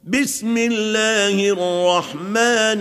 بسم الله الرحمن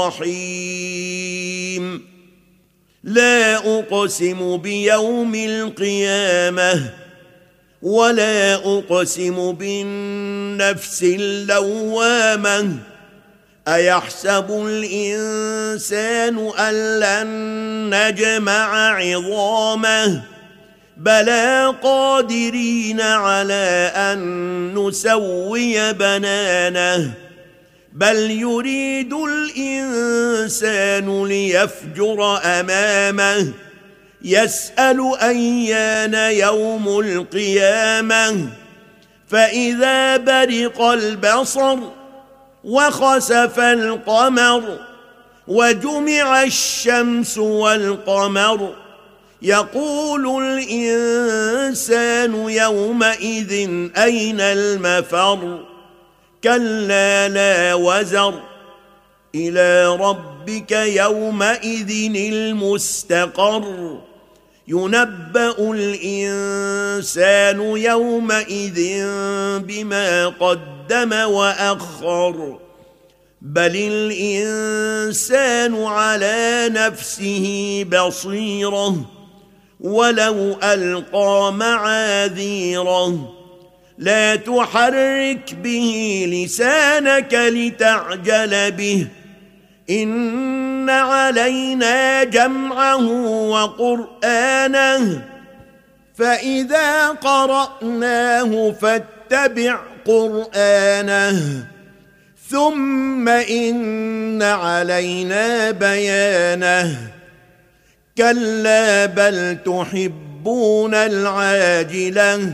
الرحيم لا أقسم بيوم القيامة ولا أقسم بالنفس اللوامة أيحسب الإنسان أن لن نجمع عظامه بلى قادرين على أن نسوي بنانه بل يريد الإنسان ليفجر أمامه يسأل أيان يوم القيامة فإذا برق البصر وخسف القمر وجمع الشمس والقمر يقول الإنسان يومئذ أين المفر كلا لا وزر إلى ربك يومئذ المستقر ينبأ الإنسان يومئذ بما قدم وأخر بل الإنسان على نفسه بصيرة ولو ألقى معاذيره لا تحرك به لسانك لتعجل به إن علينا جمعه وقرآنه فإذا قرأناه فاتبع قرآنه ثم إن علينا بيانه كلا بل تحبون العاجلة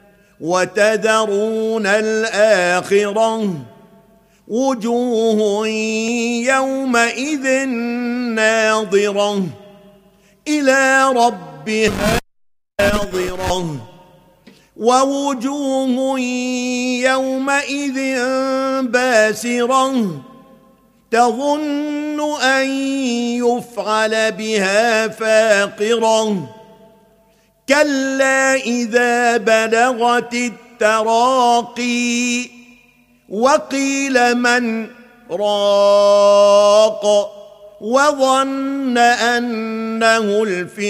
وتذرون الآخرة وجوه يومئذ ناظرة إلى ربها ناظرة ووجوه يومئذ باسرة تظن أن يفعل بها فاقرة كلا إذا بلغت التراقي وقيل من راق وظن أنه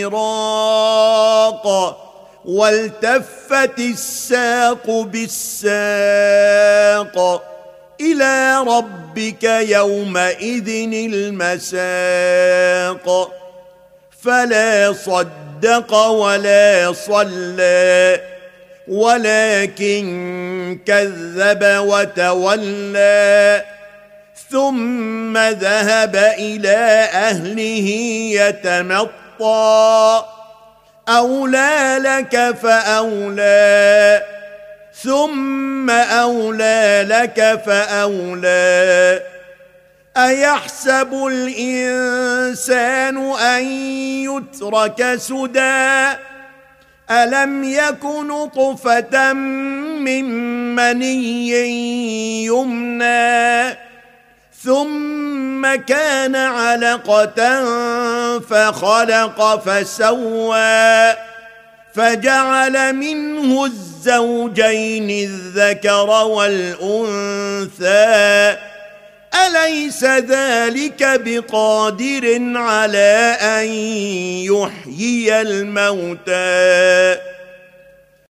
الفراق والتفت الساق بالساق إلى ربك يومئذ المساق فلا صدق ولا صلى ولكن كذب وتولى ثم ذهب إلى أهله يتمطى أولى لك فأولى ثم أولى لك فأولى أيحسب الإنسان أن يترك سدى ألم يك نطفة من مني يمنى ثم كان علقة فخلق فسوى فجعل منه الزوجين الذكر والأنثى أليس ذلك بقادر على أن يحيي الموتى